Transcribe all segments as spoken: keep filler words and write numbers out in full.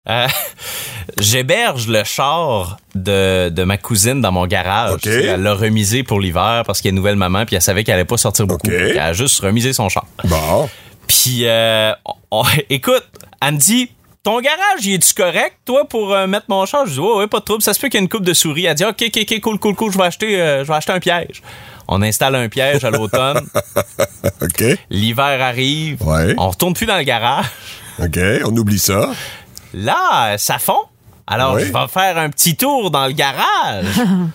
Euh, j'héberge le char de, de ma cousine dans mon garage. Okay. Elle l'a remisé pour l'hiver parce qu'elle est nouvelle maman puis elle savait qu'elle allait pas sortir beaucoup. Okay. Elle a juste remisé son char. Bon. Puis, euh, on- on- écoute, elle me dit, ton garage, il est-tu correct, toi, pour euh, mettre mon char? Je dis, ouais, ouais, pas de trouble. Ça se peut qu'il y ait une coupe de souris. Elle dit, OK, OK, OK, cool, cool, cool, je vais acheter, euh, je vais acheter un piège. On installe un piège à l'automne. OK. L'hiver arrive. Ouais. On retourne plus dans le garage. OK, on oublie ça. Là, ça fond. Alors, Oui. je vais faire un petit tour dans le garage.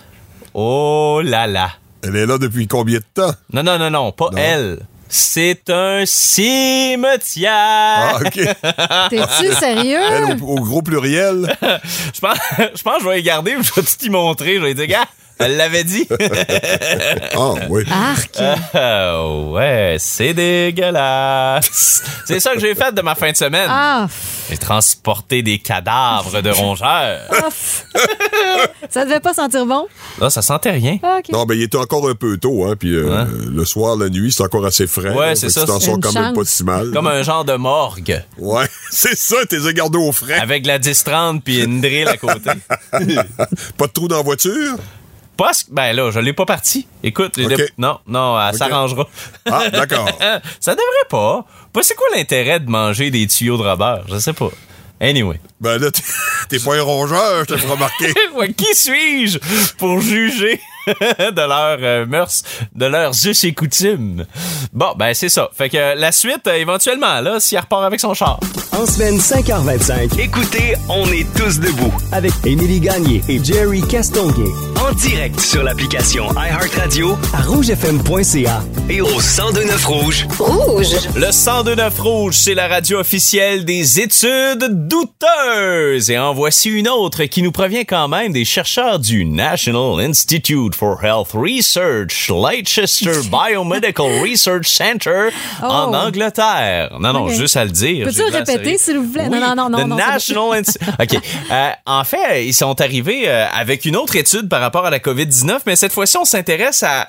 Oh là là. Elle est là depuis combien de temps? Non, non, non, non, pas Non. elle. C'est un cimetière. Ah, OK. T'es-tu sérieux? Elle au, au gros pluriel. Je pense, je pense que je vais les garder, je vais tout y montrer. Je vais dire, gars, elle l'avait dit. Ah, oui. Arc. Euh, ouais, c'est dégueulasse. C'est ça que j'ai fait de ma fin de semaine. Ah, J'ai transporté des cadavres de rongeurs. off. Ça devait pas sentir bon? Là, ça sentait rien. Ah, OK. Non, ben, il était encore un peu tôt, hein, puis euh, Hein? le soir, la nuit, c'est encore assez frais. Ouais, là, c'est fait que ça, Tu t'en c'est sors une quand même chance. pas si mal. Comme un genre de morgue. Ouais, c'est ça, t'es gardé au frais. Avec la dix trente puis une drill à côté. Pas de trou dans la voiture? Pas ce- Ben là, je l'ai pas parti. Écoute, j'ai Ok. des- non, non, elle Ok. s'arrangera. Ah, d'accord. Ça devrait pas. Pas c'est quoi l'intérêt de manger des tuyaux de rubber? Je sais pas. Anyway. Ben là, t'es- t'es pas un rongeur, je t'ai fait remarquer. Ouais, qui suis-je pour juger de leurs euh, mœurs, de leurs us et coutumes? Bon, ben c'est ça. Fait que euh, la suite, euh, éventuellement, là, s'il repart avec son char. En semaine cinq heures vingt-cinq, écoutez On est tous debout avec Émilie Gagné et Jerry Castonguay. En direct sur l'application iHeartRadio à rouge f m point c a et au cent deux neuf Rouge. Le cent deux neuf Rouge, c'est la radio officielle des études douteuses. Et en voici une autre qui nous provient quand même des chercheurs du National Institute for Health Research, Leicester Biomedical Research Center en Oh. Angleterre. Non, non, Ok. juste à le dire. Peux-tu j'ai le de l'air répéter, sérieux. s'il vous plaît? Oui, Non, non, non, The non, non, c'est National Institute. OK. Euh, en fait, ils sont arrivés euh, avec une autre étude par rapport à la covid dix-neuf, mais cette fois-ci, on s'intéresse à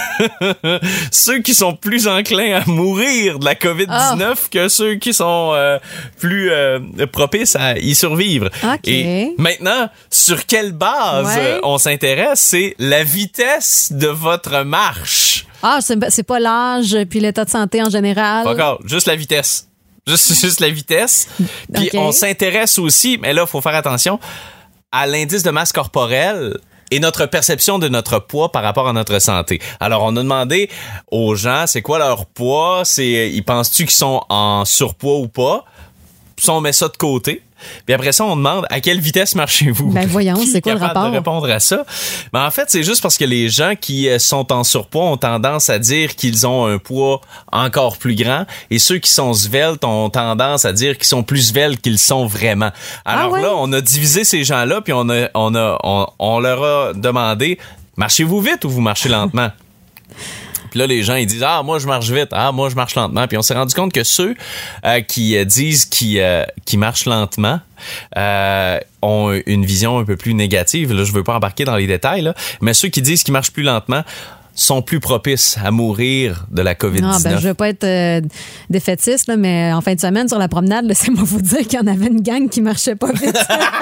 ceux qui sont plus enclins à mourir de la covid dix-neuf que ceux qui sont euh, plus euh, propices à y survivre. OK. Et maintenant, sur quelle base Ouais. euh, on s'intéresse? C'est la vitesse de votre marche. Ah, c'est c'est pas l'âge puis l'état de santé en général. Pas encore, juste la vitesse. Juste, juste la vitesse. Puis Ok. on s'intéresse aussi, mais là, il faut faire attention, à l'indice de masse corporelle et notre perception de notre poids par rapport à notre santé. Alors, on a demandé aux gens, c'est quoi leur poids? C'est, ils pensent-tu qu'ils sont en surpoids ou pas? Puis on met ça de côté. Puis après ça, on demande à quelle vitesse marchez-vous? Ben voyons, Qui c'est est quoi le capable rapport? de répondre à ça? Mais en fait, c'est juste parce que les gens qui euh, sont en surpoids ont tendance à dire qu'ils ont un poids encore plus grand et ceux qui sont sveltes ont tendance à dire qu'ils sont plus sveltes qu'ils sont vraiment. Alors Ah ouais? là, on a divisé ces gens-là puis on a, on a, on, on leur a demandé, marchez-vous vite ou vous marchez lentement? Puis là, les gens, ils disent « Ah, moi, je marche vite. Ah, moi, je marche lentement. » Puis on s'est rendu compte que ceux euh, qui euh, disent qu'ils euh, qu'ils marchent lentement euh, ont une vision un peu plus négative. Là, je veux pas embarquer dans les détails, là, mais ceux qui disent qu'ils marchent plus lentement sont plus propices à mourir de la covid Non, dix-neuf. ben, je veux pas être euh, défaitiste, là, mais en fin de semaine, sur la promenade, laissez-moi vous dire qu'il y en avait une gang qui marchait pas vite.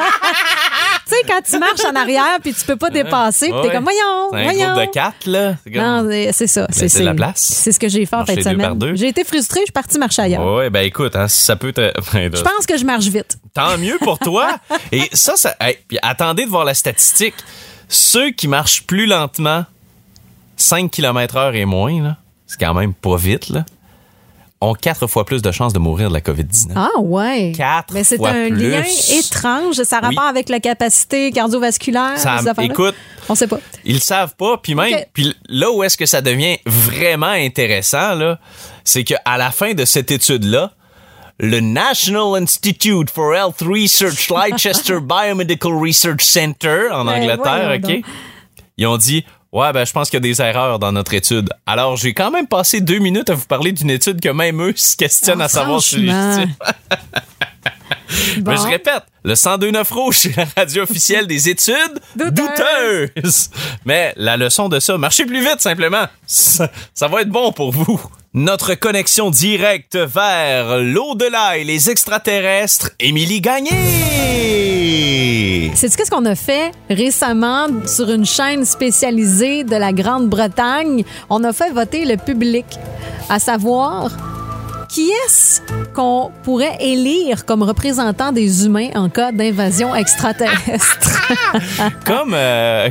Tu sais, quand tu marches en arrière puis tu peux pas dépasser, puis t'es Ouais. comme, voyons, C'est un voyons. groupe de quatre, là. C'est comme- Non, c'est- c'est ça. c'est de la place. C'est ce que j'ai fait en fin de Marcher deux par semaine. deux. J'ai été frustrée, je suis partie marcher ailleurs. Ouais, ben écoute, hein, si ça peut te... Je pense que je marche vite. Tant mieux pour toi. Et ça, ça hey, puis attendez de voir la statistique. Ceux qui marchent plus lentement, cinq kilomètres heure et moins, là, c'est quand même pas vite, là, ont quatre fois plus de chances de mourir de la covid dix-neuf. Ah ouais. Quatre Mais c'est fois un plus. lien étrange. Ça a Oui. rapport avec la capacité cardiovasculaire. Ça- ces affaires-là? écoute, on sait pas. Ils le savent pas, puis même, Ok. puis là où est-ce que ça devient vraiment intéressant, là, c'est qu'à la fin de cette étude-là, le National Institute for Health Research Leicester Biomedical Research Center en Ben, Angleterre, voyons OK? Ils ont dit, ouais, ben je pense qu'il y a des erreurs dans notre étude. Alors, j'ai quand même passé deux minutes à vous parler d'une étude que même eux se questionnent Ah, à savoir si c'est franchement. légitime. Bon. Mais je répète, le cent deux neuf Rouge, c'est la radio officielle des études Douteuses. douteuses. Mais la leçon de ça, marchez plus vite simplement. Ça, ça va être bon pour vous. Notre connexion directe vers l'au-delà et les extraterrestres, Émilie Gagné! Sais-tu qu'est-ce qu'on a fait récemment sur une chaîne spécialisée de la Grande-Bretagne? On a fait voter le public, à savoir qui est-ce qu'on pourrait élire comme représentant des humains en cas d'invasion extraterrestre? Comme... Euh...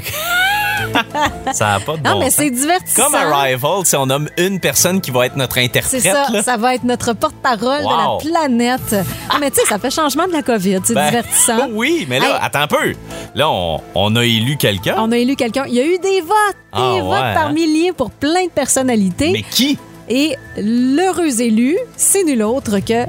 Ça n'a pas de Non, bon mais sens. c'est divertissant. Comme Arrival, si on nomme une personne qui va être notre interprète. C'est ça, là. ça va être notre porte-parole Wow. de la planète. Ah, mais tu sais, ça fait changement de la COVID, c'est Ben, divertissant. Oui, mais là, Hey. attends un peu. Là, on, on a élu quelqu'un. On a élu quelqu'un. Il y a eu des votes, des Ah, votes ouais, par hein? milliers pour plein de personnalités. Mais qui? Et l'heureux élu, c'est nul autre que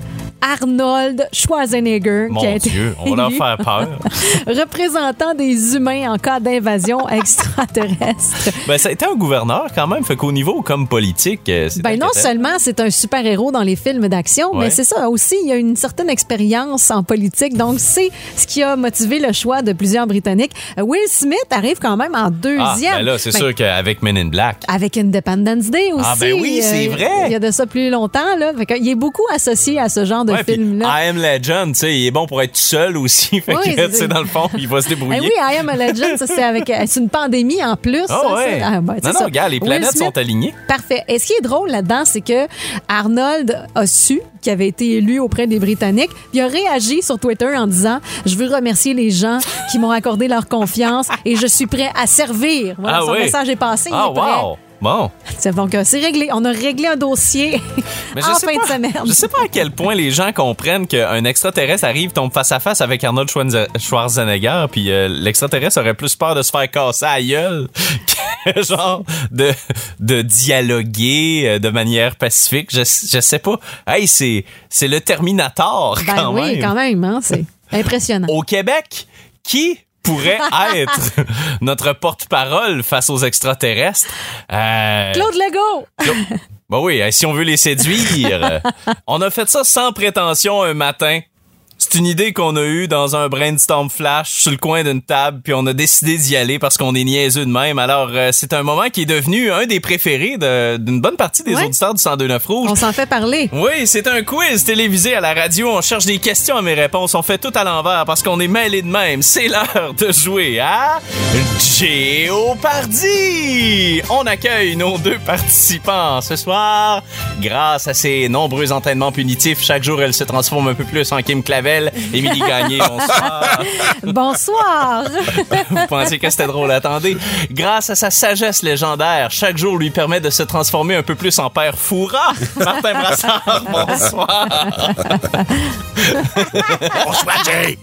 Arnold Schwarzenegger, Mon qui a été Dieu, on va leur élu faire peur. représentant des humains en cas d'invasion extraterrestre. Ben, ça a été un gouverneur quand même, fait qu'au niveau comme politique, euh, c'est Ben non inquiétant. seulement c'est un super-héros dans les films d'action, Ouais. mais c'est ça aussi, il y a une certaine expérience en politique. Donc, c'est ce qui a motivé le choix de plusieurs Britanniques. Euh, Will Smith arrive quand même en Ah, deuxième. ben là, c'est Ben, sûr qu'avec Men in Black. Avec Independence Day aussi. Ah, ben oui, c'est euh, vrai. Il y a de ça plus longtemps. Là. Fait que il est beaucoup associé à ce genre de Ouais, puis film-là. I Am Legend, tu sais, il est bon pour être tout seul aussi. Fait Oui, que, c'est- tu sais, dans le fond, il va se Eh débrouiller. oui, I Am a Legend, ça, c'est avec c'est une pandémie en plus. Ah ça, ouais. ça. Ah, ben, c'est non, non, ça. regarde, les Will planètes Smith, sont alignées. Parfait. Et ce qui est drôle là-dedans, c'est que Arnold a su qu'il avait été élu auprès des Britanniques. Il a réagi sur Twitter en disant « Je veux remercier les gens qui m'ont accordé leur confiance et je suis prêt à servir. » Voilà, Ah son oui. message est passé. il Ah, est prêt. wow! Bon. C'est donc euh, c'est réglé. On a réglé un dossier Mais en je sais fin pas, de semaine. Je sais pas à quel point les gens comprennent qu'un extraterrestre arrive, tombe face à face avec Arnold Schwarze- Schwarzenegger, puis euh, l'extraterrestre aurait plus peur de se faire casser à la gueule que genre de, de dialoguer euh, de manière pacifique. Je, je sais pas. Hey, c'est, c'est le Terminator Ben quand oui, même. quand même. Hein, c'est impressionnant. Au Québec, qui pourrait être notre porte-parole face aux extraterrestres? Euh, Claude Legault! Ben oui, si on veut les séduire. On a fait ça sans prétention un matin. C'est une idée qu'on a eue dans un brainstorm flash sur le coin d'une table, puis on a décidé d'y aller parce qu'on est niaiseux de même. Alors, euh, c'est un moment qui est devenu un des préférés de- d'une bonne partie des Ouais. auditeurs du cent deux neuf Rouge. On s'en fait parler. Oui, c'est un quiz télévisé à la radio. On cherche des questions à mes réponses. On fait tout à l'envers parce qu'on est mêlés de même. C'est l'heure de jouer à Jeopardy! On accueille nos deux participants ce soir. Grâce à ses nombreux entraînements punitifs, chaque jour, elle se transforme un peu plus en Kim Clavel. Émilie Gagné, bonsoir. Bonsoir! Vous pensez que c'était drôle? Attendez. Grâce à sa sagesse légendaire, chaque jour lui permet de se transformer un peu plus en père Fouras. Martin Brassard, bonsoir. Bonsoir, Jay!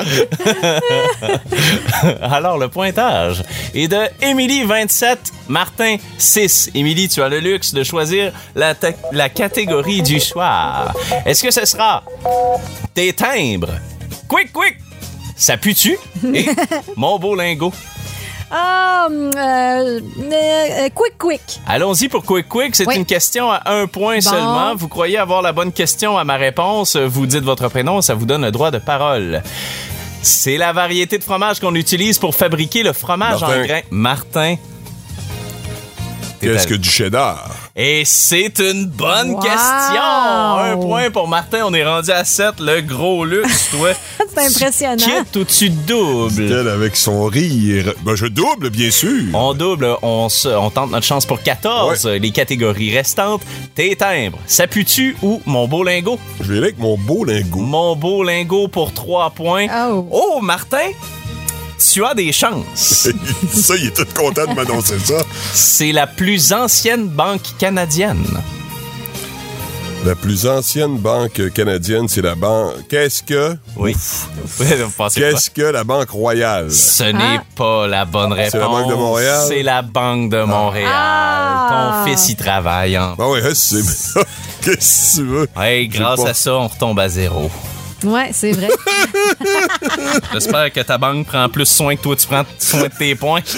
Alors, le pointage est de Émilie vingt-sept, Martin six. Émilie, tu as le luxe de choisir la, ta- la catégorie du soir. Est-ce que ce sera tes timbres? Quick, quick! Ça pue-tu? Et mon beau lingot. Ah, euh, euh, euh, quick, quick. Allons-y pour Quick Quick. C'est Oui. une question à un point Bon. seulement. Vous croyez avoir la bonne question à ma réponse. Vous dites votre prénom, ça vous donne le droit de parole. C'est la variété de fromage qu'on utilise pour fabriquer le fromage Martin. en grains. Martin. Qu'est-ce que du cheddar? Et c'est une bonne Wow. question. Un point pour Martin. On est rendu à sept. Le gros luxe, toi. C'est impressionnant. Tu quittes ou tu doubles? Elle avec son rire. Ben, je double, bien sûr. On double, on, se- on tente notre chance pour quatorze. Les catégories restantes, tes timbres, ça pue-tu ou mon beau lingot? Je vais aller avec mon beau lingot. Mon beau lingot pour trois points. Oh. Oh, Martin, tu as des chances. Ça, il est tout content de m'annoncer ça. C'est la plus ancienne banque canadienne. La plus ancienne banque canadienne, c'est la banque... Qu'est-ce que... Oui. Vous pensez quoi? Qu'est-ce que la Banque Royale? Ce n'est pas la bonne réponse. C'est la Banque de Montréal? C'est la Banque de Montréal. Ah. Ton fils y travaille. Hein. Ben oui, c'est... Qu'est-ce que tu veux? Hey, grâce pas- à ça, on retombe à zéro. Ouais, c'est vrai. J'espère que ta banque prend plus soin que toi, tu prends soin de tes points.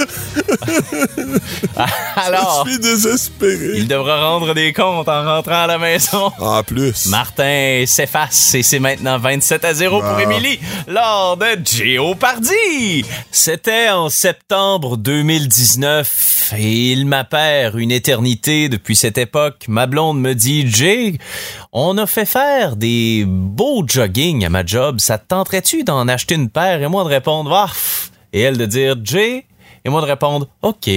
Alors, Je suis désespéré. il devra rendre des comptes en rentrant à la maison. En plus. Martin s'efface et c'est maintenant vingt-sept à zéro pour Ah. Émilie lors de Jeopardy. C'était en septembre deux mille dix-neuf et il m'appert une éternité depuis cette époque. Ma blonde me dit, Jay, on a fait faire des beaux jogging à ma job. Ça te tenterait-tu d'en acheter une paire? Et moi de répondre, ah, pff. Et elle de dire, Jay, et moi de répondre, OK.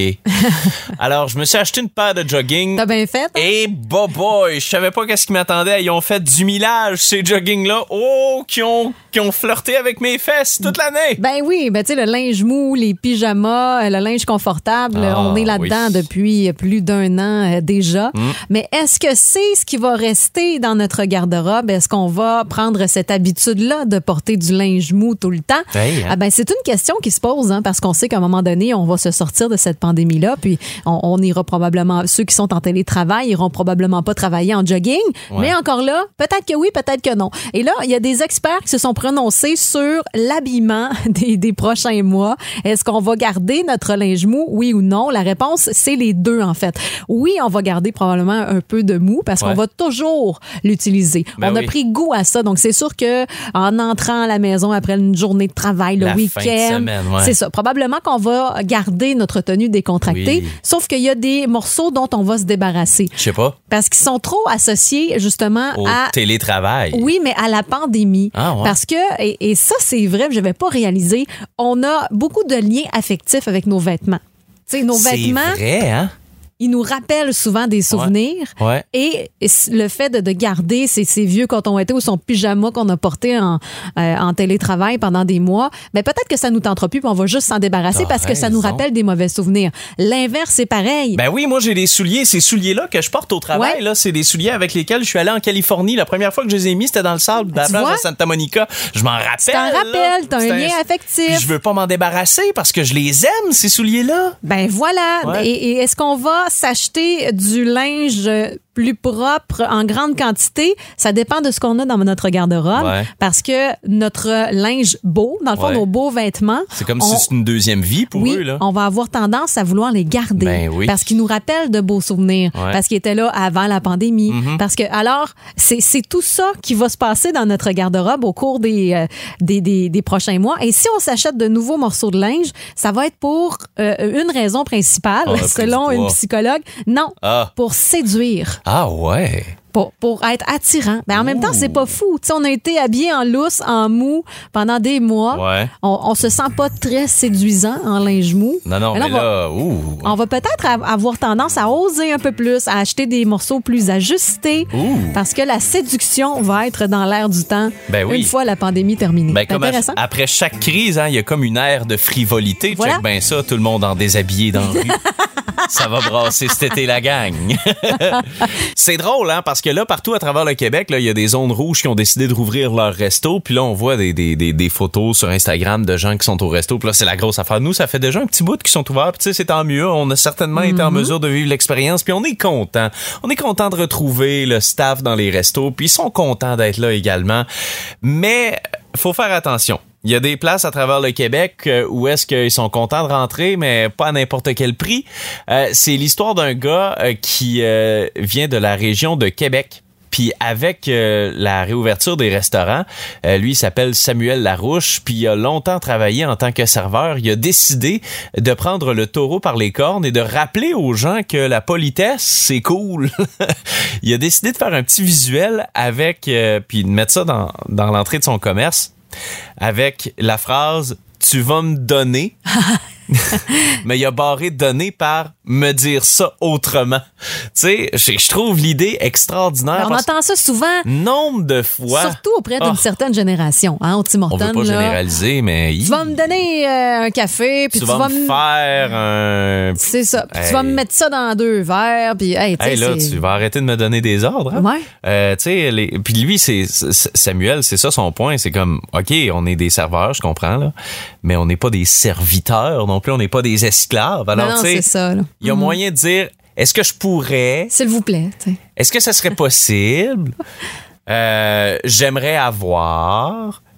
Alors, je me suis acheté une paire de jogging. T'as bien fait? Hein? Et boy, boy, je savais pas qu'est-ce qui m'attendait. Ils ont fait du millage, ces joggings-là. Oh, qui ont, qui ont flirté avec mes fesses toute l'année. Ben oui, ben tu sais, le linge mou, les pyjamas, le linge confortable, Ah, on est là-dedans oui. depuis plus d'un an euh, déjà. Mm. Mais est-ce que c'est ce qui va rester dans notre garde-robe? Est-ce qu'on va prendre cette habitude-là de porter du linge mou tout le temps? Hey, hein? Ah ben, c'est une question qui se pose, hein, parce qu'on sait qu'à un moment donné, on va se sortir de cette pandémie-là, puis on, on ira probablement, ceux qui sont en télétravail iront probablement pas travailler en jogging, Ouais. mais encore là, peut-être que oui, peut-être que non. Et là, il y a des experts qui se sont prononcés sur l'habillement des, des prochains mois. Est-ce qu'on va garder notre linge mou, oui ou non? La réponse, c'est les deux, en fait. Oui, on va garder probablement un peu de mou parce Ouais. qu'on va toujours l'utiliser. Ben on a oui. pris goût à ça, donc c'est sûr que en entrant à la maison après une journée de travail, le La fin de week-end, semaine, ouais. c'est ça. Probablement qu'on va garder notre tenue décontractée, Oui. sauf qu'il y a des morceaux dont on va se débarrasser Je sais pas. parce qu'ils sont trop associés justement Au à télétravail. oui, mais à la pandémie. Ah, ouais. Parce que, et, et ça, c'est vrai, je n'avais pas réalisé, on a beaucoup de liens affectifs avec nos vêtements. Tu sais, nos C'est vêtements, vrai, hein? ils nous rappellent souvent des souvenirs. Ouais. Et le fait de, de garder ces, ces vieux cotons été ou son pyjama qu'on a porté en, euh, en télétravail pendant des mois, ben peut-être que ça nous tentera plus puis on va juste s'en débarrasser T'as parce que ça nous raison. rappelle des mauvais souvenirs. L'inverse, c'est pareil. Ben oui, moi j'ai des souliers, ces souliers-là que je porte au travail, Ouais. là, c'est des souliers avec lesquels je suis allé en Californie. La première fois que je les ai mis, c'était dans le sable de la Tu plage vois? de Santa Monica. Je m'en rappelle. Tu t'en là. rappelles, t'as un C'est lien affectif. Puis je veux pas m'en débarrasser parce que je les aime, ces souliers-là. Ben voilà. Ouais. Et, et est-ce qu'on va s'acheter du linge plus propre en grande quantité? Ça dépend de ce qu'on a dans notre garde-robe. Ouais. Parce que notre linge beau, dans le fond, Ouais. nos beaux vêtements. C'est comme on- si c'était une deuxième vie pour oui, eux, là. on va avoir tendance à vouloir les garder Ben oui. parce qu'ils nous rappellent de beaux souvenirs, Ouais. parce qu'ils étaient là avant la pandémie. Mm-hmm. Parce que alors, c'est c'est tout ça qui va se passer dans notre garde-robe au cours des, euh, des, des, des prochains mois. Et si on s'achète de nouveaux morceaux de linge, ça va être pour euh, une raison principale, On a pris selon du une poids. psychologue. Non, Ah. pour séduire. Ah ouais. Pour, pour être attirant. Ben, en même temps, c'est pas fou. Tu sais, on a été habillés en lousse, en mou pendant des mois. Ouais. On, on se sent pas très séduisant en linge mou. Non, non, Mais mais là, on va- là, ouh. on va peut-être av- avoir tendance à oser un peu plus, à acheter des morceaux plus ajustés, Ouh. parce que la séduction va être dans l'air du temps Ben oui. une fois la pandémie terminée. Ben, C'est comme à- intéressant. après chaque crise, hein, il y a comme une ère de frivolité. Voilà. Check ben ça, tout le monde en déshabillé dans la rue. Ça va brasser cet été la gang. C'est drôle, hein, parce que là, partout à travers le Québec, là, il y a des zones rouges qui ont décidé de rouvrir leur resto. Puis là, on voit des, des, des, des photos sur Instagram de gens qui sont au resto. Puis là, c'est la grosse affaire. Nous, ça fait déjà un petit bout qui sont ouverts. Puis tu sais, c'est tant mieux. On a certainement été en mesure de vivre l'expérience. Puis on est content. On est content de retrouver le staff dans les restos. Puis ils sont contents d'être là également. Mais faut faire attention. Il y a des places à travers le Québec euh, où est-ce qu'ils sont contents de rentrer, mais pas à n'importe quel prix. Euh, c'est l'histoire d'un gars euh, qui euh, vient de la région de Québec. Puis avec euh, la réouverture des restaurants, euh, lui, il s'appelle Samuel Larouche, puis il a longtemps travaillé en tant que serveur. Il a décidé de prendre le taureau par les cornes et de rappeler aux gens que la politesse, c'est cool. Il a décidé de faire un petit visuel avec, euh, puis de mettre ça dans, dans l'entrée de son commerce, avec la phrase « Tu vas me donner ». Mais il a barré donner par me dire ça autrement. Tu sais, je, je trouve l'idée extraordinaire. Ben, on parce entend ça souvent, que nombre de fois. surtout auprès d'une Ah. certaine génération. Hein, au Tim On Hortons, veut pas là. généraliser, mais Tu vas me donner euh, un café, puis tu tu, vas me me... faire un. C'est ça. Puis Hey. tu vas me mettre ça dans deux verres, puis hey, tu sais, Hey, là, c'est- tu vas arrêter de me donner des ordres. Hein? Ouais. Euh, tu sais, les... puis lui, c'est c'est- Samuel, c'est ça son point. C'est comme, OK, on est des serveurs, je comprends, là, mais on n'est pas des serviteurs non plus, on n'est pas des esclaves. Alors, non, non, tu sais, c'est ça. là. il y a Mhm. moyen de dire, est-ce que je pourrais, S'il vous plaît. tu sais. est-ce que ça serait possible, euh, j'aimerais avoir,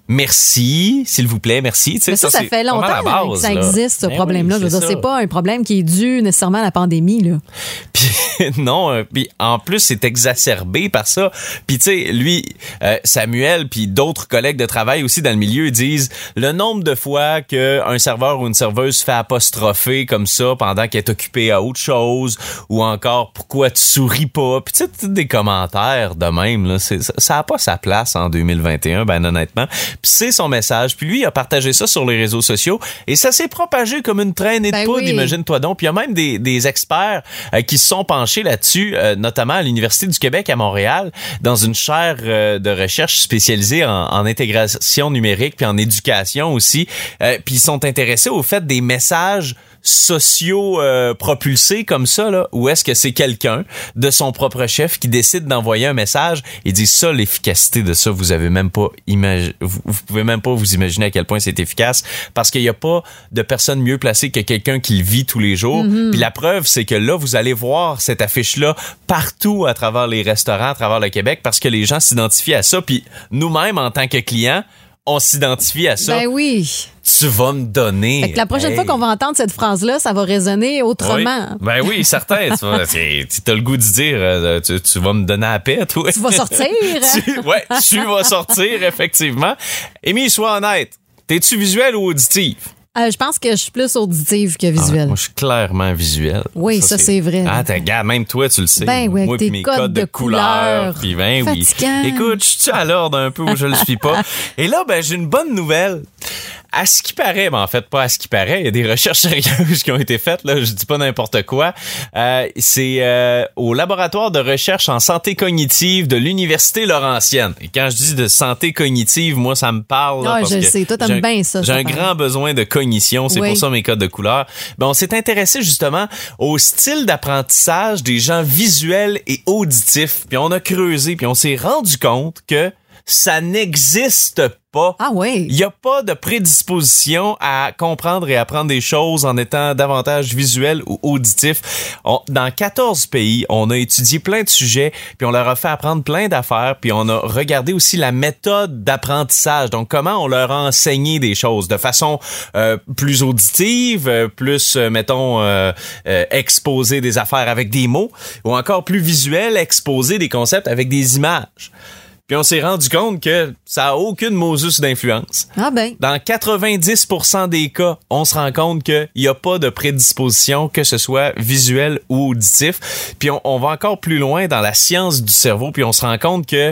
merci, s'il vous plaît, merci. Tu sais, Mais ça, ça, c'est fait longtemps la base, que ça là. existe, ce Ben problème-là. oui, Je veux c'est dire, ça. c'est pas un problème qui est dû nécessairement à la pandémie, là. Puis non, euh, puis en plus c'est exacerbé par ça. Puis tu sais, lui, euh, Samuel, puis d'autres collègues de travail aussi dans le milieu disent le nombre de fois que un serveur ou une serveuse se fait apostropher comme ça pendant qu'elle est occupée à autre chose, ou encore pourquoi tu souris pas. Puis tu sais, des commentaires de même là, c'est, ça a pas sa place en deux mille vingt et un, ben honnêtement. Puis c'est son message. Puis lui il a partagé ça sur les réseaux sociaux et ça s'est propagé comme une traînée de Ben poudre, oui. imagine-toi donc. Puis il y a même des, des experts euh, qui se sont penchés là-dessus, euh, notamment à l'Université du Québec à Montréal, dans une chaire euh, de recherche spécialisée en, en intégration numérique puis en éducation aussi. Euh, puis ils sont intéressés au fait des messages sociaux euh, propulsés comme ça, là, ou est-ce que c'est quelqu'un de son propre chef qui décide d'envoyer un message et dit ça, l'efficacité de ça, vous avez même pas imagi- vous, vous pouvez même pas vous imaginer à quel point c'est efficace, parce qu'il y a pas de personne mieux placée que quelqu'un qui le vit tous les jours. Mm-hmm. Puis la preuve, c'est que là, vous allez voir cette affiche-là partout à travers les restaurants, à travers le Québec, parce que les gens s'identifient à ça. Puis nous-mêmes, en tant que clients, on s'identifie à ça. Ben oui. Tu vas me donner. Fait que la prochaine hey. fois qu'on va entendre cette phrase-là, ça va résonner autrement. Oui. Ben oui, certain. Tu vas- tu as le goût de dire, euh, tu, tu vas me donner la paix, toi. Tu vas sortir. tu, ouais, tu vas sortir, effectivement. Émilie, sois honnête. T'es-tu visuel ou auditif? Euh, je pense que je suis plus auditive que Ah, visuelle. moi, je suis clairement visuel. Oui, ça, c'est vrai. Ah, t'as, gars, même toi, tu le sais. Ben oui, avec moi, tes pis mes codes codes de, de couleurs. couleurs. Puis ben oui. Fatigant. Écoute, je suis à l'ordre un peu où je le suis pas. Et là, ben, j'ai une bonne nouvelle. À ce qui paraît, ben en fait, pas à ce qui paraît, il y a des recherches sérieuses qui ont été faites, là, je dis pas n'importe quoi. Euh, c'est euh, au laboratoire de recherche en santé cognitive de l'Université Laurentienne. Et quand je dis de santé cognitive, moi, ça me parle. Là, Ah, parce je le que sais, toi, t'aimes j'ai un- bien ça, J'ai ça un parle. grand besoin de cognition, c'est Oui. pour ça mes codes de couleur. Ben, on s'est intéressé justement au style d'apprentissage des gens visuels et auditifs. Puis on a creusé, puis on s'est rendu compte que ça n'existe pas. Ah oui. Il n'y a pas de prédisposition à comprendre et apprendre des choses en étant davantage visuel ou auditif. On- dans quatorze pays, on a étudié plein de sujets, puis on leur a fait apprendre plein d'affaires, puis on a regardé aussi la méthode d'apprentissage. Donc, comment on leur a enseigné des choses de façon euh, plus auditive, euh, plus, euh, mettons, euh, euh, exposer des affaires avec des mots, ou encore plus visuel, exposer des concepts avec des images. Puis on s'est rendu compte que ça a aucune mosus d'influence. Ah ben. Dans quatre-vingt-dix pour cent des cas, on se rend compte qu'il n'y a pas de prédisposition, que ce soit visuel ou auditif. Puis on, on va encore plus loin dans la science du cerveau, puis on se rend compte que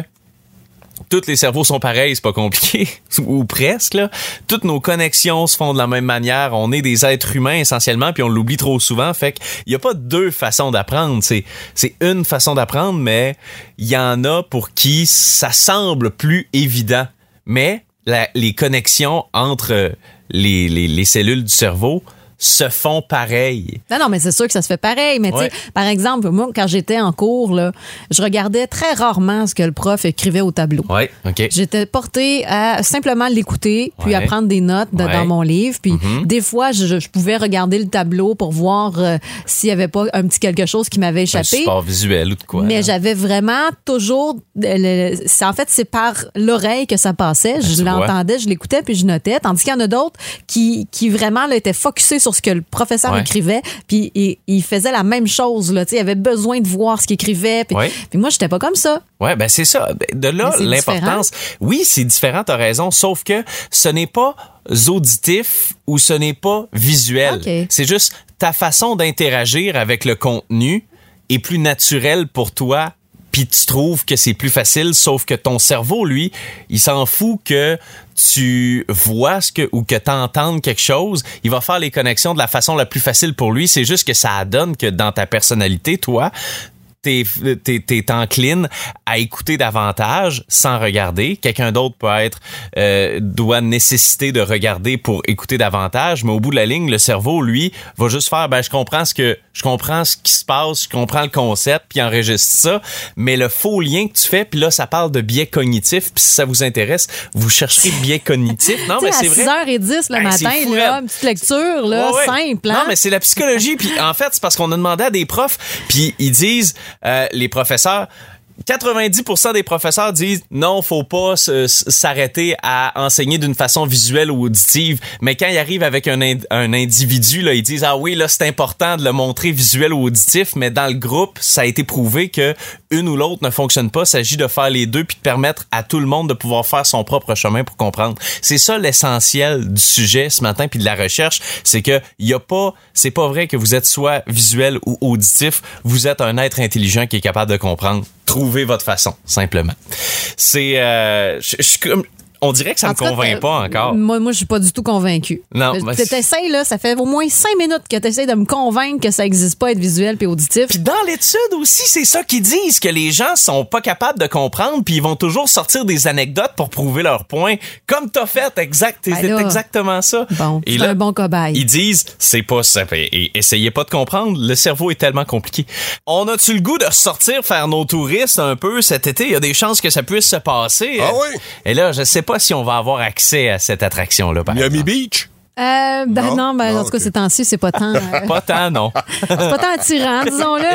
tous les cerveaux sont pareils, c'est pas compliqué, ou presque, là. Toutes nos connexions se font de la même manière. On est des êtres humains essentiellement, puis on l'oublie trop souvent. Fait qu'il n'y a pas deux façons d'apprendre. C'est, c'est une façon d'apprendre, mais il y en a pour qui ça semble plus évident. Mais la- les connexions entre les, les, les cellules du cerveau se font pareil. Non, non, mais c'est sûr que ça se fait pareil. Mais Ouais. tu sais, par exemple, moi, quand j'étais en cours, là, je regardais très rarement ce que le prof écrivait au tableau. Ouais, OK. J'étais portée à simplement l'écouter, puis Ouais. à prendre des notes de- Ouais. dans mon livre. Puis Mhm. des fois, je, je pouvais regarder le tableau pour voir euh, s'il y avait pas un petit quelque chose qui m'avait Un échappé. support visuel ou de quoi. Mais là. j'avais vraiment toujours... le- le- c'est, en fait, c'est par l'oreille que ça passait. Je Ben, tu vois. l'entendais, je l'écoutais, puis je notais. Tandis qu'il y en a d'autres qui, qui vraiment là, étaient focusés sur ce que le professeur Ouais. écrivait, puis il, il faisait la même chose. Là, tu sais, il avait besoin de voir ce qu'il écrivait. Puis, Ouais. puis moi, j'étais pas comme ça. Ouais, ben c'est ça. De là, Mais c'est l'importance. Oui, c'est différent, t'as raison, sauf que ce n'est pas auditif ou ce n'est pas visuel. Ok. C'est juste ta façon d'interagir avec le contenu est plus naturelle pour toi, puis tu trouves que c'est plus facile, sauf que ton cerveau, lui, il s'en fout que tu vois ce que ou que tu entendes quelque chose, il va faire les connexions de la façon la plus facile pour lui. C'est juste que ça donne que dans ta personnalité, toi, t'es, t'es, t'es encline à écouter davantage sans regarder. Quelqu'un d'autre peut être euh, doit nécessiter de regarder pour écouter davantage, mais au bout de la ligne, le cerveau, lui, va juste faire ben je comprends ce que je comprends ce qui se passe, je comprends le concept, puis il enregistre ça, mais le faux lien que tu fais, puis là ça parle de biais cognitif, puis si ça vous intéresse, vous chercherez biais cognitif. Non, Tu mais sais, c'est à vrai. six heures dix le Hey, matin, c'est fou, là, raide. une petite lecture là, Ouais, ouais. simple. Hein? Non, mais c'est la psychologie. Puis en fait, c'est parce qu'on a demandé à des profs, puis ils disent, euh, les professeurs, quatre-vingt-dix pour cent des professeurs disent non, faut pas se, s'arrêter à enseigner d'une façon visuelle ou auditive. Mais quand ils arrivent avec un, ind- un individu, là, ils disent ah oui, là c'est important de le montrer visuel ou auditif. Mais dans le groupe, ça a été prouvé que une ou l'autre ne fonctionne pas. Il s'agit de faire les deux puis de permettre à tout le monde de pouvoir faire son propre chemin pour comprendre. C'est ça l'essentiel du sujet ce matin puis de la recherche, c'est que il y a pas, c'est pas vrai que vous êtes soit visuel ou auditif. Vous êtes un être intelligent qui est capable de comprendre. Trouvez votre façon, simplement. C'est, euh, je, je, comme, on dirait que ça En me tout cas, convainc euh, pas encore. Moi, moi je suis pas du tout convaincue. Non, Euh, mais T'essayes, là, ça fait au moins cinq minutes que t'essayes de me convaincre que ça existe pas être visuel puis auditif. Puis dans l'étude aussi, c'est ça qu'ils disent, que les gens sont pas capables de comprendre, puis ils vont toujours sortir des anecdotes pour prouver leur point, comme t'as fait, exact, Ben c'est là, exactement ça. Bon, Et c'est là, un bon cobaye. ils disent, c'est pas ça, et essayez pas de comprendre, le cerveau est tellement compliqué. On a-tu le goût de sortir faire nos touristes un peu cet été? Il y a des chances que ça puisse se passer. Ah oui? Et là, je sais pas si on va avoir accès à cette attraction-là, par Miami exemple. Beach? Euh, ben Non? non, ben, Non, en tout cas, ok. ces temps-ci, c'est pas tant. euh, Pas tant, non. c'est pas tant attirant, disons-le.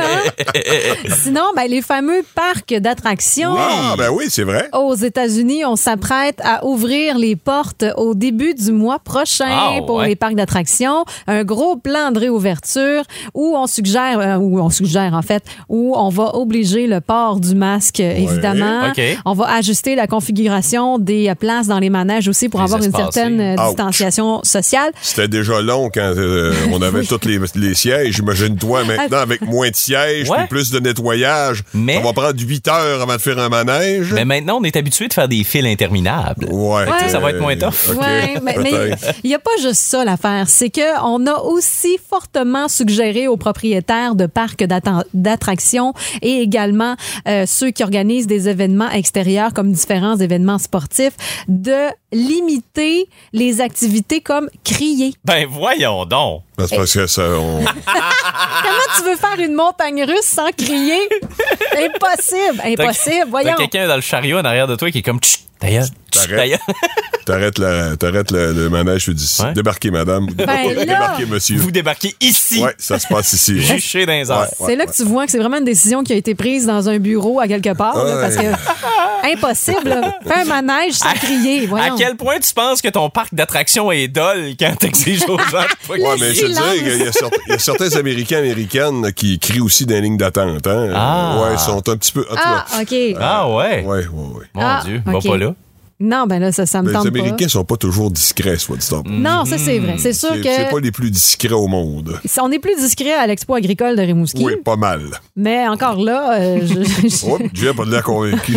Hein? Sinon, ben, les fameux parcs d'attractions. Ah, ben oui, c'est vrai. Aux États-Unis, on s'apprête à ouvrir les portes au début du mois prochain Ah, pour ouais. les parcs d'attractions. Un gros plan de réouverture où on suggère, euh, où on suggère en fait, où on va obliger le port du masque, évidemment. OK. On va ajuster la configuration des places dans les manèges aussi pour Les avoir une espacés. certaine euh, Ouch. distanciation sociale. C'était déjà long quand euh, on avait tous les, les sièges. Imagine-toi maintenant avec moins de sièges, Ouais. puis plus de nettoyage. Mais- Ça va prendre huit heures avant de faire un manège. Mais maintenant, on est habitué de faire des files interminables. Ouais. Fait que, tu sais, ça va être moins tough. OK, Ouais, mais mais peut-être. il n'y a pas juste ça l'affaire. C'est qu'on a aussi fortement suggéré aux propriétaires de parcs d'atten- d'attractions et également euh, ceux qui organisent des événements extérieurs comme différents événements sportifs de limiter les activités comme crier. Ben voyons donc. Ben, c'est parce que ça, on- Comment tu veux faire une montagne russe sans crier? Impossible, impossible. T'as Voyons. quelqu'un dans le chariot en arrière de toi qui est comme Chut, d'ailleurs, T'arrêtes. d'ailleurs. t'arrêtes, la, t'arrêtes le, le manège, tu dis Ouais. débarquez, madame. Ben là- Débarquez, monsieur. Vous débarquez ici, Ouais, ça se passe ici. ouais. juché dans les airs. Ouais. C'est là que tu vois que c'est vraiment une décision qui a été prise dans un bureau à quelque part. là, Ouais. parce que impossible. là. Faire un manège sans crier. À Voyons. quel point tu penses que ton parc d'attractions est dol quand t'exiges aux gens de pas Ouais, Le mais je te silence. dirais qu'il y a, certes- il y a certains Américains, Américaines qui crient aussi dans les lignes d'attente. Hein? Ah. Ouais, ils sont un petit peu. en tout Ah, cas, OK. Ah ouais. Ouais, ouais, ouais. Mon Ah, Dieu, ok. va pas là. Non, ben là, ça, ça me Les tente Américains sont pas toujours discrets, soit dit en passant. pas. Non, ça, c'est vrai. C'est sûr C'est que c'est pas les plus discrets au monde. on est plus discret à l'expo agricole de Rimouski. Oui, pas mal. Mais encore là, euh, je- je- Oh, Dieu a pas de l'air convaincu.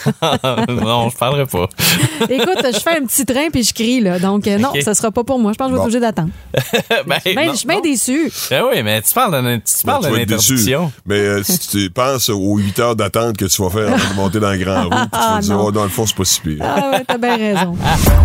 Non, je parlerai pas. écoute, je fais un petit train puis je crie, là. Donc, euh, non, Ok. ça sera pas pour moi. Je pense que je vais Bon. être obligée d'attendre. ben, Ben, non, je suis bien non. déçue. Ben oui, mais tu parles d'un, tu parles Ben, tu d'une vas être déçu. interdiction. Mais euh, si tu penses aux huit heures d'attente que tu vas faire avant de monter dans le grand roue, puis tu vas Ah, te dire, non. oh, dans le fond, c'est pas si pire. Ah ouais, t'as bien raison.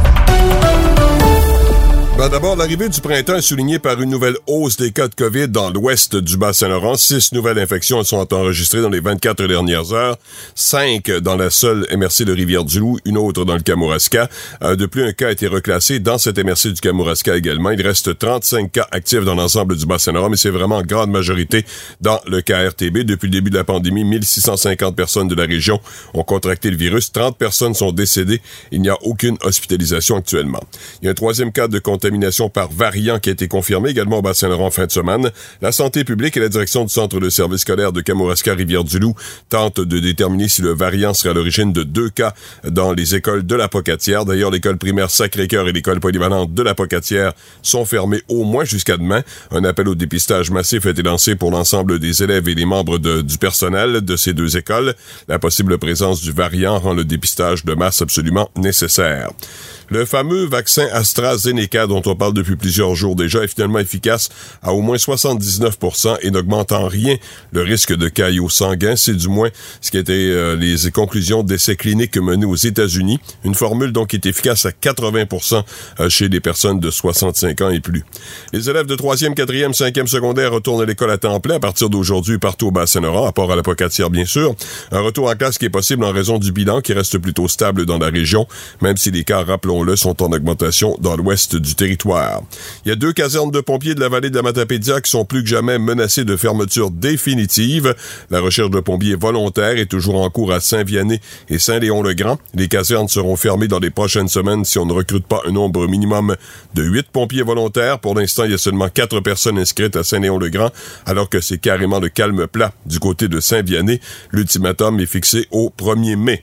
Ben, d'abord, l'arrivée du printemps est soulignée par une nouvelle hausse des cas de COVID dans l'ouest du Bas-Saint-Laurent. Six nouvelles infections sont enregistrées dans les vingt-quatre dernières heures. Cinq dans la seule M R C de Rivière-du-Loup, une autre dans le Kamouraska. Euh, de plus, un cas a été reclassé dans cette M R C du Kamouraska également. Il reste trente-cinq cas actifs dans l'ensemble du Bas-Saint-Laurent, mais c'est vraiment en grande majorité dans le K R T B. Depuis le début de la pandémie, mille six cent cinquante personnes de la région ont contracté le virus. trente personnes sont décédées. Il n'y a aucune hospitalisation actuellement. Il y a un troisième cas de contamination par variant qui a été confirmé également au Bas-Saint-Laurent en fin de semaine. La santé publique et la direction du centre de service scolaire de Kamouraska-Rivière-du-Loup tentent de déterminer si le variant serait à l'origine de deux cas dans les écoles de la Pocatière. D'ailleurs, l'école primaire Sacré-Cœur et l'école polyvalente de la Pocatière sont fermées au moins jusqu'à demain. Un appel au dépistage massif a été lancé pour l'ensemble des élèves et les membres de- du personnel de ces deux écoles. La possible présence du variant rend le dépistage de masse absolument nécessaire. Le fameux vaccin AstraZeneca dont on parle depuis plusieurs jours déjà est finalement efficace à au moins soixante-dix-neuf pour cent et n'augmente en rien le risque de caillots sanguins. C'est du moins ce qui était euh, les conclusions d'essais cliniques menés aux États-Unis. Une formule donc qui est efficace à quatre-vingts pour cent chez les personnes de soixante-cinq ans et plus. Les élèves de troisième, quatrième, cinquième secondaire retournent à l'école à temps plein à partir d'aujourd'hui partout au Bas-Saint-Laurent, à part à la Pocatière bien sûr. Un retour en classe qui est possible en raison du bilan qui reste plutôt stable dans la région, même si les cas, rappelons rappelons-le, sont en augmentation dans l'ouest du territoire. Il y a deux casernes de pompiers de la vallée de la Matapédia qui sont plus que jamais menacées de fermeture définitive. La recherche de pompiers volontaires est toujours en cours à Saint-Vianney et Saint-Léon-le-Grand. Les casernes seront fermées dans les prochaines semaines si on ne recrute pas un nombre minimum de huit pompiers volontaires. Pour l'instant, il y a seulement quatre personnes inscrites à Saint-Léon-le-Grand, alors que c'est carrément le calme plat du côté de Saint-Vianney. L'ultimatum est fixé au premier mai.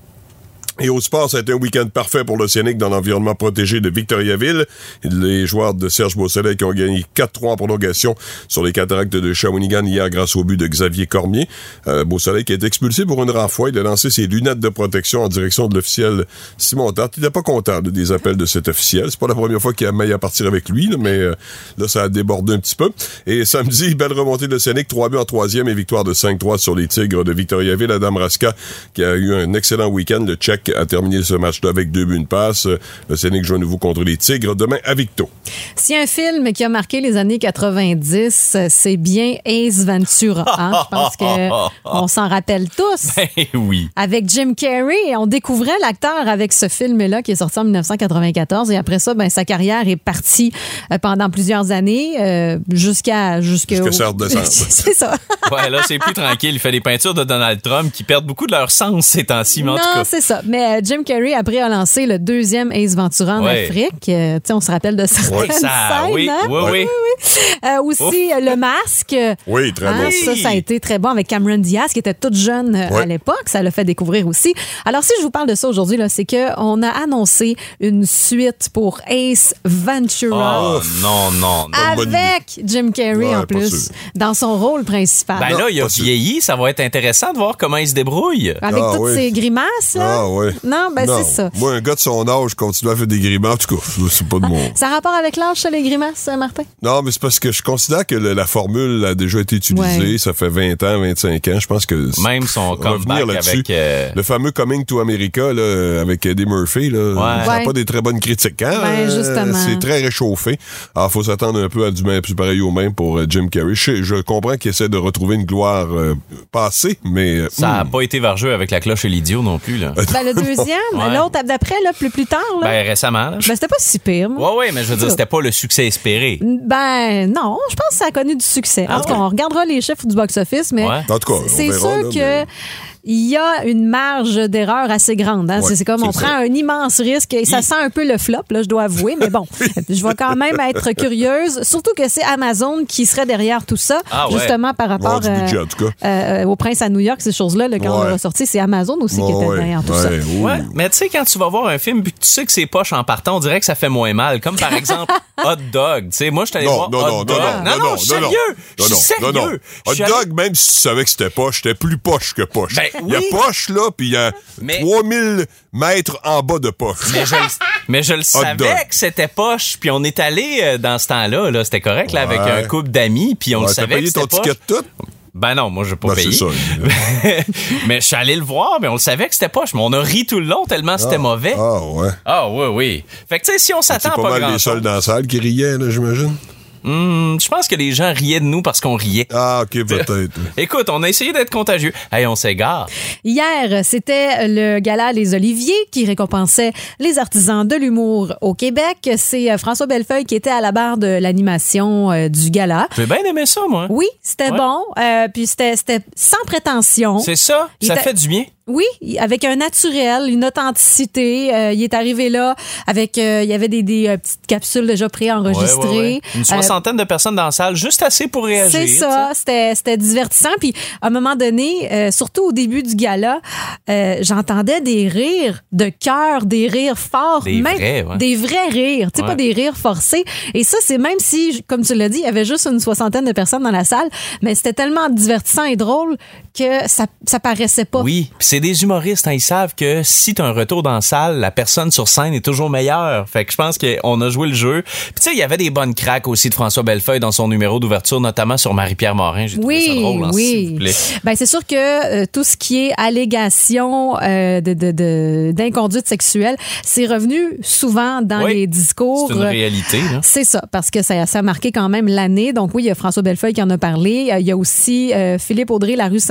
Et au sport, ça a été un week-end parfait pour l'Océanique dans l'environnement protégé de Victoriaville. Les joueurs de Serge Beausoleil qui ont gagné quatre trois en prolongation sur les cataractes de Shawinigan hier grâce au but de Xavier Cormier. Euh, Beausoleil qui a été expulsé pour une rare fois. Il a lancé ses lunettes de protection en direction de l'officiel Simon Tarte. Il n'était pas content là, des appels de cet officiel. C'est pas la première fois qu'il a maille à partir avec lui, là, mais euh, là, ça a débordé un petit peu. Et samedi, belle remontée de l'Océanique, trois buts en troisième et victoire de cinq trois sur les Tigres de Victoriaville. Adam Raska qui a eu un excellent week-end. Le Tchèque a terminé ce match-là avec deux buts, une passe. Le Scénic joue à nouveau contre les Tigres demain à Victo. S'il y a un film qui a marqué les années quatre-vingt-dix, c'est bien Ace Ventura. Hein? Je pense qu'on s'en rappelle tous. Ben oui. Avec Jim Carrey, on découvrait l'acteur avec ce film-là qui est sorti en dix-neuf cent quatre-vingt-quatorze et après ça, ben, sa carrière est partie pendant plusieurs années euh, jusqu'à... Jusqu'à, jusqu'à ça redescende. C'est ça. Ouais, là, c'est plus tranquille. Il fait des peintures de Donald Trump qui perdent beaucoup de leur sens ces temps-ci, mais en non, tout cas. c'est ça. Mais euh, Jim Carrey, après, a lancé le deuxième Ace Ventura en ouais. Afrique. Euh, tu sais, on se rappelle de certaines ouais, ça, scènes. Oui, hein? oui, oui. oui, oui. Euh, aussi, euh, Le Masque. Oui, très hein, bon. Ça, ça a été très bon avec Cameron Diaz, qui était toute jeune euh, ouais. à l'époque. Ça l'a fait découvrir aussi. Alors, si je vous parle de ça aujourd'hui, là, c'est qu'on a annoncé une suite pour Ace Ventura. Oh, non, non, non. Avec Jim Carrey, ouais, en plus, dans son rôle principal. Ben non, là, il a vieilli. Ça va être intéressant de voir comment il se débrouille. Avec ah, toutes oui. ces grimaces, là. Ah, oui. Non, ben non. c'est ça. Moi, un gars de son âge continue à faire des grimaces. En tout cas, c'est pas de mon... Ça a rapport avec l'âge, ça, les grimaces, Martin? Non, mais c'est parce que je considère que le, la formule a déjà été utilisée. Ouais. Ça fait vingt ans, vingt-cinq ans. Je pense que... Même son comeback avec... Euh... Le fameux Coming to America, là, avec Eddie Murphy, là, ouais. ça n'a ouais. pas des très bonnes critiques. Hein? Ben, justement. C'est très réchauffé. Alors, il faut s'attendre un peu à du même, plus pareil au même pour euh, Jim Carrey. Je, je comprends qu'il essaie de retrouver une gloire euh, passée, mais... Euh, ça n'a hmm. pas été vargeux avec La Cloche et l'Idiot non plus, là. Ben, le deuxième, ouais. l'autre d'après, là, plus, plus tard, là. Ben, récemment, là. Ben, c'était pas si pire, moi. Ouais, ouais, mais je veux dire, c'était pas le succès espéré. Ben, non, je pense que ça a connu du succès. Ah en tout cas, ouais. on regardera les chiffres du box-office, mais Ouais. En tout cas, on c'est verra, sûr là, que... mais- il y a une marge d'erreur assez grande. Hein? Ouais, c'est, c'est comme c'est on ça. prend un immense risque et ça Il... sent un peu le flop, là, je dois avouer. Mais bon, je vais quand même être curieuse. Surtout que c'est Amazon qui serait derrière tout ça, ah, ouais. justement par rapport Ouais, du budget, en tout cas. euh, euh, au Prince à New York, ces choses-là. Là, quand Ouais. on l'a sorti, c'est Amazon aussi qui Ouais, était derrière tout ouais, ça. oui. Ouais, mais tu sais, quand tu vas voir un film puis que tu sais que c'est poche en partant, on dirait que ça fait moins mal. Comme par exemple Hot Dog. Tu sais, moi, je suis allé Non, voir non, Hot non, Dog. non, non, non, je suis non, non. sérieux. Je suis Non, sérieux. non, non. Je Hot suis allé- dog, même si tu savais que c'était poche, c'était plus poche que poche. Ben, il y a oui. poche, là, puis il y a Mais- trois mille mètres en bas de poche. Mais je le, mais je le savais dog. que c'était poche. Puis on est allé euh, dans ce temps-là. Là, c'était correct là, avec Ouais. un couple d'amis. Puis on Ouais, le t'as savait payé que c'était ton poche. ticket de tout? Ben non, moi, je n'ai pas Ben, payé. c'est ça. Mais je suis allé le voir, mais on le savait que c'était poche. Mais on a ri tout le long tellement c'était mauvais. Ah, ouais. Ah oui, oui. Fait que tu sais, si on s'attend C'est à pas pas mal grand les seuls dans la salle qui riaient, là, j'imagine. Hum, je pense que les gens riaient de nous parce qu'on riait. Ah, OK, peut-être. Écoute, on a essayé d'être contagieux. Hey, on s'égare. Hier, c'était le gala Les Oliviers qui récompensait les artisans de l'humour au Québec. C'est euh, François Bellefeuille qui était à la barre de l'animation euh, du gala. J'ai bien aimé ça, moi. Oui, c'était Ouais. bon. Euh, puis c'était, c'était sans prétention. C'est ça. Il Ça était- fait du bien. Oui, avec un naturel, une authenticité. Euh, il est arrivé là avec, euh, il y avait des, des euh, petites capsules déjà préenregistrées. Ouais, ouais, ouais. Une Euh, soixantaine de personnes dans la salle, juste assez pour réagir. C'est ça, c'était, c'était divertissant. Puis à un moment donné, euh, surtout au début du gala, euh, j'entendais des rires de cœur, des rires forts, Des même vrais, ouais. des vrais rires, tu sais, Ouais. pas des rires forcés. Et ça, c'est même si, comme tu l'as dit, il y avait juste une soixantaine de personnes dans la salle, mais c'était tellement divertissant et drôle que ça, ça paraissait pas. Oui, puis c'est des humoristes, hein, ils savent que si t'as un retour dans la salle, la personne sur scène est toujours meilleure. Fait que je pense qu'on a joué le jeu. Puis tu sais, il y avait des bonnes craques aussi de François Bellefeuille dans son numéro d'ouverture, notamment sur Marie-Pierre Morin. J'ai trouvé Oui, ça drôle, hein, s'il oui. vous plaît. Ben c'est sûr que euh, tout ce qui est allégation euh, de, de, de d'inconduite sexuelle, c'est revenu souvent dans Oui, les discours. c'est une réalité, là. C'est ça, parce que ça, ça a marqué quand même l'année. Donc oui, il y a François Bellefeuille qui en a parlé. Il y a aussi euh, Philippe Audrey, la rue Saint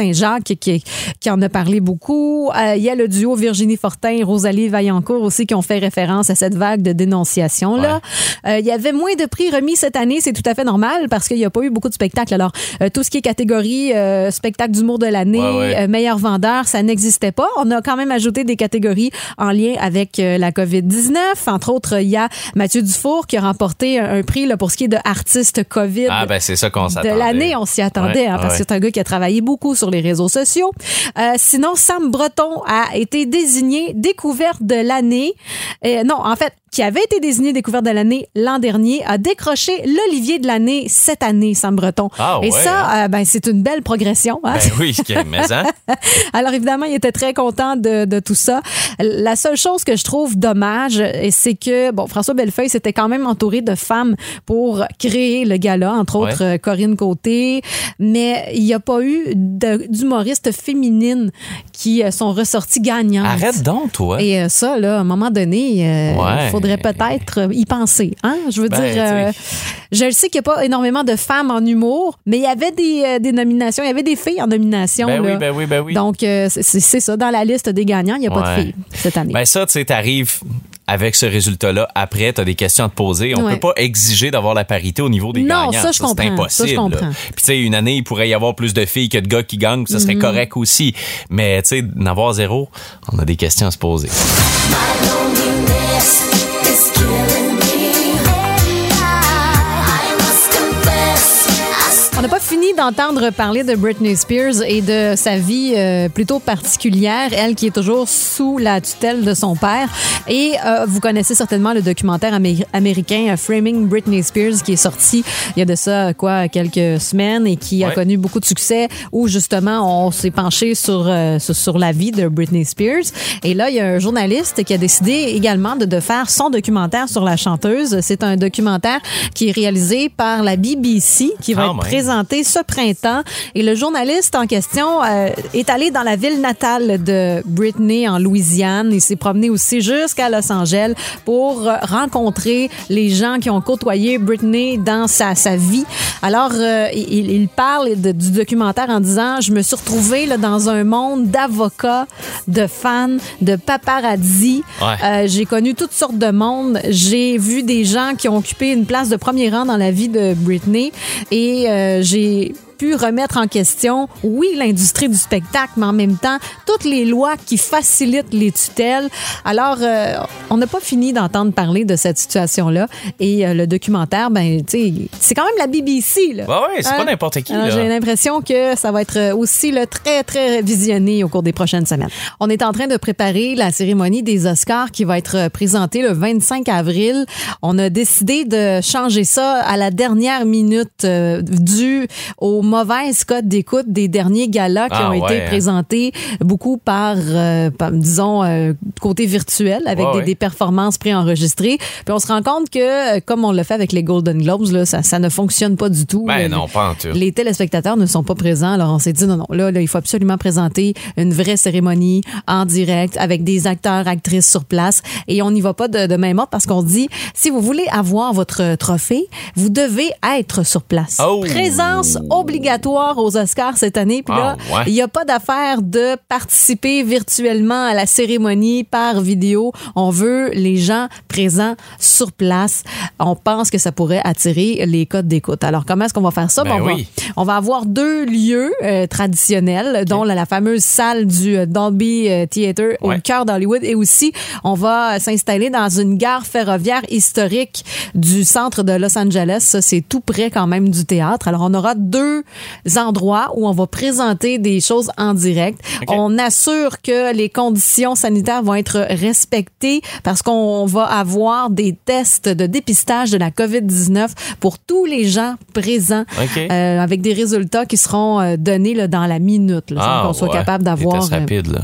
Saint-Jacques qui, qui en a parlé beaucoup. Euh, il y a le duo Virginie Fortin et Rosalie Vaillancourt aussi qui ont fait référence à cette vague de dénonciation-là. Ouais. Euh, il y avait moins de prix remis cette année, c'est tout à fait normal parce qu'il n'y a pas eu beaucoup de spectacles. Alors, euh, tout ce qui est catégorie euh, spectacle d'humour de l'année, ouais, ouais. Euh, meilleur vendeur, ça n'existait pas. On a quand même ajouté des catégories en lien avec euh, la covid dix-neuf. Entre autres, il y a Mathieu Dufour qui a remporté un, un prix là, pour ce qui est de artiste COVID ah, ben, c'est ça qu'on s'attendait. de l'année. On s'y attendait ouais, hein, parce ouais. que c'est un gars qui a travaillé beaucoup sur les réseaux sociaux. Euh, sinon, Sam Breton a été désigné découverte de l'année. Euh, non, en fait, qui avait été désigné découverte de l'année l'an dernier, a décroché l'Olivier de l'année cette année, Sam Breton. Ah, Et ouais, ça, hein? euh, ben, c'est une belle progression. Hein? Ben oui, mais hein? Alors évidemment, il était très content de, de tout ça. La seule chose que je trouve dommage, c'est que bon, François Bellefeuille s'était quand même entouré de femmes pour créer le gala, entre autres ouais. Corinne Côté, mais il n'y a pas eu de, d'humoristes féminines qui sont ressorties gagnantes. Arrête donc, toi. Et ça, là, à un moment donné, euh, ouais. il faudrait peut-être y penser. Hein? Je veux ben, dire, euh, je le sais qu'il n'y a pas énormément de femmes en humour, mais il y avait des, euh, des nominations, il y avait des filles en nomination. Ben là. oui, ben oui, ben oui. Donc, euh, c'est, c'est ça, dans la liste des gagnants, il n'y a ouais. pas de filles cette année. Ben ça, tu sais, t'arrives avec ce résultat-là, après, tu as des questions à te poser. On ouais. peut pas exiger d'avoir la parité au niveau des non, gagnants. Ça, je ça, comprends. c'est impossible. Ça, je comprends. Puis, tu sais, une année, il pourrait y avoir plus de filles que de gars qui gagnent. Ça serait mm-hmm. correct aussi. Mais, tu sais, n'avoir zéro, on a des questions à se poser. On n'a pas fini d'entendre parler de Britney Spears et de sa vie euh, plutôt particulière, elle qui est toujours sous la tutelle de son père. Et euh, vous connaissez certainement le documentaire amé- américain Framing Britney Spears qui est sorti il y a de ça quoi quelques semaines et qui ouais. a connu beaucoup de succès où justement on s'est penché sur, euh, sur, sur la vie de Britney Spears. Et là, il y a un journaliste qui a décidé également de, de faire son documentaire sur la chanteuse. C'est un documentaire qui est réalisé par la B B C qui va oh, être ouais. présenté ce printemps. Et le journaliste en question euh, est allé dans la ville natale de Britney en Louisiane. Il s'est promené aussi jusqu'à Los Angeles pour rencontrer les gens qui ont côtoyé Britney dans sa, sa vie. Alors, euh, il, il parle de, du documentaire en disant « Je me suis retrouvée là, dans un monde d'avocats, de fans, de paparazzi. Ouais. Euh, j'ai connu toutes sortes de monde. J'ai vu des gens qui ont occupé une place de premier rang dans la vie de Britney. Et euh, j'ai pu remettre en question, oui, l'industrie du spectacle, mais en même temps, toutes les lois qui facilitent les tutelles. Alors, euh, on n'a pas fini d'entendre parler de cette situation-là. Et euh, le documentaire, ben, tu sais, c'est quand même la B B C, là. Ouais, ouais, c'est hein? Pas n'importe qui, là. Alors, j'ai l'impression que ça va être aussi là, très, très visionné au cours des prochaines semaines. On est en train de préparer la cérémonie des Oscars qui va être présentée le vingt-cinq avril. On a décidé de changer ça à la dernière minute euh, dû au mauvaise cote d'écoute des derniers galas qui ah, ont ouais, été hein. présentés beaucoup par, euh, par disons, euh, côté virtuel avec ouais, des, ouais. des performances préenregistrées. Puis on se rend compte que, comme on l'a fait avec les Golden Globes, là, ça, ça ne fonctionne pas du tout. Ben là, non, les, pas en tout. Les téléspectateurs ne sont pas présents. Alors on s'est dit, non, non, là, là, il faut absolument présenter une vraie cérémonie en direct avec des acteurs, actrices sur place. Et on n'y va pas de, de même ordre parce qu'on dit, si vous voulez avoir votre trophée, vous devez être sur place. Oh. Présence obligatoire aux Oscars cette année. Puis là, il oh, ouais. n'y a pas d'affaire de participer virtuellement à la cérémonie par vidéo. On veut les gens présents sur place. On pense que ça pourrait attirer les codes d'écoute. Alors, comment est-ce qu'on va faire ça? Ben bon, oui. on, va, on va avoir deux lieux euh, traditionnels, okay. dont la, la fameuse salle du euh, Dolby euh, Theatre ouais. au cœur d'Hollywood. Et aussi, on va s'installer dans une gare ferroviaire historique du centre de Los Angeles. Ça, c'est tout près quand même du théâtre. Alors, on aura deux endroits où on va présenter des choses en direct. Okay. On assure que les conditions sanitaires vont être respectées parce qu'on va avoir des tests de dépistage de la covid dix-neuf pour tous les gens présents okay. euh, avec des résultats qui seront donnés là, dans la minute. Là, ah, qu'on soit ouais. capable d'avoir... Des tests rapides, là.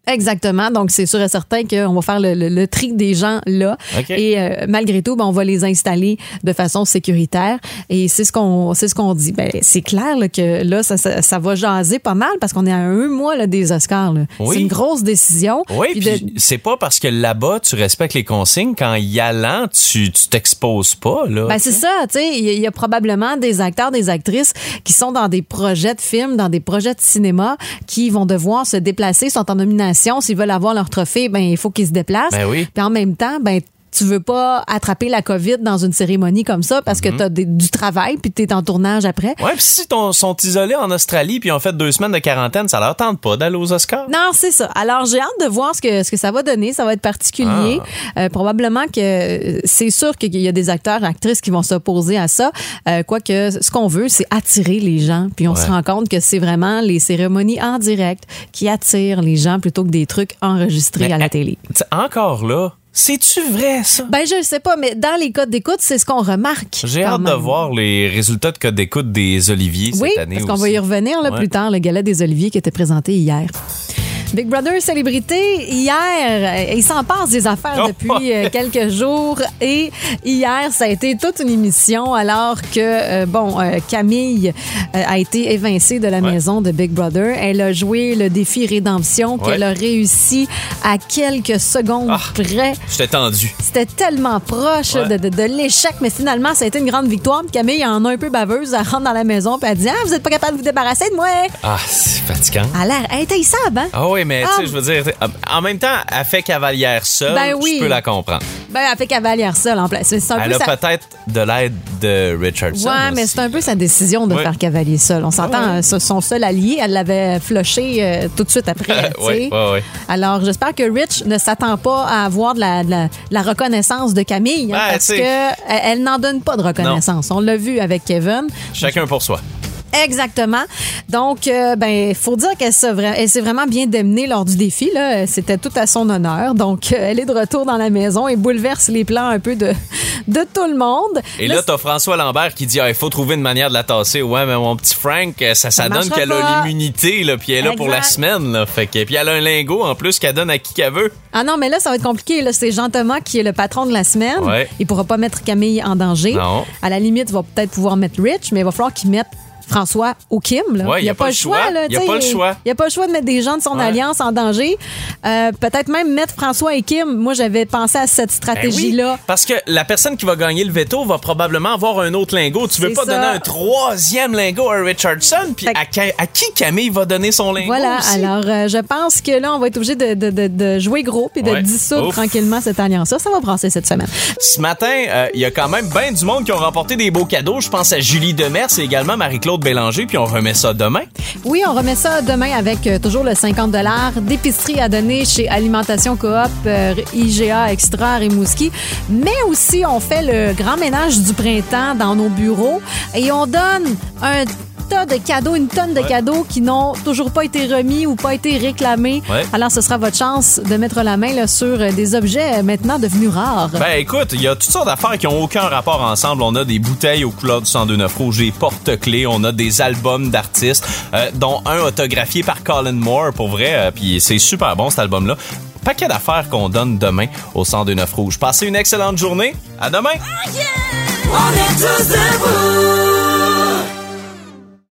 Exactement. Donc, c'est sûr et certain qu'on va faire le, le, le tri des gens là. Okay. Et euh, malgré tout, ben, on va les installer de façon sécuritaire. Et c'est ce qu'on, c'est ce qu'on dit. Ben, c'est clair là, que là, ça, ça, ça va jaser pas mal parce qu'on est à un mois là, des Oscars. Là. Oui. C'est une grosse décision. Oui, puis puis de... c'est pas parce que là-bas, tu respectes les consignes. Qu'en y allant, tu, tu t'exposes pas. Là. Ben, c'est ça. Tu sais, il y, y a probablement des acteurs, des actrices qui sont dans des projets de films, dans des projets de cinéma, qui vont devoir se déplacer, sont en nomination. S'ils veulent avoir leur trophée, ben il faut qu'ils se déplacent. Ben oui. Puis en même temps, ben tu veux pas attraper la COVID dans une cérémonie comme ça parce que mm-hmm. t'as des, du travail puis t'es en tournage après. Ouais, puis si ils sont isolés en Australie puis ont fait deux semaines de quarantaine, ça leur tente pas d'aller aux Oscars. Non, c'est ça. Alors j'ai hâte de voir ce que ce que ça va donner. Ça va être particulier. Ah. Euh, probablement que c'est sûr qu'il y a des acteurs, actrices qui vont s'opposer à ça. Euh, quoique ce qu'on veut, c'est attirer les gens. Puis on ouais. se rend compte que c'est vraiment les cérémonies en direct qui attirent les gens plutôt que des trucs enregistrés mais, à la télé. Encore là. C'est-tu vrai, ça? Ben, je ne sais pas, mais dans les codes d'écoute, c'est ce qu'on remarque. J'ai hâte même. de voir les résultats de codes d'écoute des Oliviers oui, cette année aussi. Oui, parce qu'on va y revenir là, ouais. plus tard, le gala des Oliviers qui était présenté hier. Big Brother Célébrité, hier, il s'en passe des affaires depuis quelques jours et hier, ça a été toute une émission alors que, euh, bon, euh, Camille euh, a été évincée de la ouais. maison de Big Brother. Elle a joué le défi Rédemption ouais. qu'elle a réussi à quelques secondes ah, près. J'étais tendu. C'était tellement proche ouais. de, de, de l'échec, mais finalement, ça a été une grande victoire. Puis Camille en a un peu baveuse, elle rentre dans la maison puis elle dit « Ah, vous n'êtes pas capable de vous débarrasser de moi! » Ah, c'est fatigant. Elle a l'air intaillissable, hein? Ah oui, mais ah. tu sais, je veux dire, en même temps, elle fait cavalière seule, ben oui. je peux la comprendre. Ben, elle fait cavalière seule en place. C'est un elle peu a sa... peut-être de l'aide de Richardson. Ouais, aussi. mais c'est un peu sa décision de oui. faire cavalier seul. On s'entend, ouais. son seul allié, elle l'avait flushé euh, tout de suite après. oui, oui, oui. Alors, j'espère que Rich ne s'attend pas à avoir de la, de la, de la reconnaissance de Camille, hein, ben, parce qu'elle elle n'en donne pas de reconnaissance. Non. On l'a vu avec Kevin. Chacun pour soi. Exactement. Donc, euh, ben, faut dire qu'elle s'est, vra- elle s'est vraiment bien démenée lors du défi. Là. C'était tout à son honneur. Donc, euh, elle est de retour dans la maison et bouleverse les plans un peu de, de tout le monde. Et là, là t'as François Lambert qui dit ah, il faut trouver une manière de la tasser. Ouais, mais mon petit Frank, ça, ça, ça donne qu'elle pas. a l'immunité, là, puis elle est là exact. Pour la semaine. Là, fait que, puis elle a un lingot en plus qu'elle donne à qui qu'elle veut. Ah non, mais là, ça va être compliqué. Là. C'est Jean-Thomas qui est le patron de la semaine. Ouais. Il pourra pas mettre Camille en danger. Non. À la limite, il va peut-être pouvoir mettre Rich, mais il va falloir qu'il mette François ou Kim. Là. Ouais, il n'y a, a pas le choix. Il n'y a pas le choix. Il n'y a pas le choix de mettre des gens de son ouais. alliance en danger. Euh, peut-être même mettre François et Kim. Moi, j'avais pensé à cette stratégie-là. Ben oui, parce que la personne qui va gagner le veto va probablement avoir un autre lingot. Tu veux C'est pas ça. donner un troisième lingot à Richardson? Puis à, à qui Camille va donner son lingot? Voilà. Aussi? Alors, euh, je pense que là, on va être obligé de, de, de, de jouer gros puis de ouais. dissoudre Ouf. tranquillement cette alliance-là. Ça va brasser cette semaine. Ce matin, il euh, y a quand même bien du monde qui ont remporté des beaux cadeaux. Je pense à Julie Demers et également Marie-Claude Bélanger. Puis on remet ça demain? Oui, on remet ça demain avec euh, toujours le cinquante dollars d'épicerie à donner chez Alimentation Coop, euh, I G A Extra Rimouski. Mais aussi, on fait le grand ménage du printemps dans nos bureaux et on donne un tas de cadeaux, une tonne de ouais. cadeaux qui n'ont toujours pas été remis ou pas été réclamés. Ouais. Alors, ce sera votre chance de mettre la main là, sur des objets maintenant devenus rares. Ben écoute, il y a toutes sortes d'affaires qui n'ont aucun rapport ensemble. On a des bouteilles aux couleurs du cent deux neuf Rouge, des porte-clés, on a des albums d'artistes, euh, dont un autographié par Colin Moore, pour vrai. Euh, Puis c'est super bon, cet album-là. Paquet d'affaires qu'on donne demain au cent deux neuf Rouge. Passez une excellente journée. À demain! Oh yeah! On est tous debout!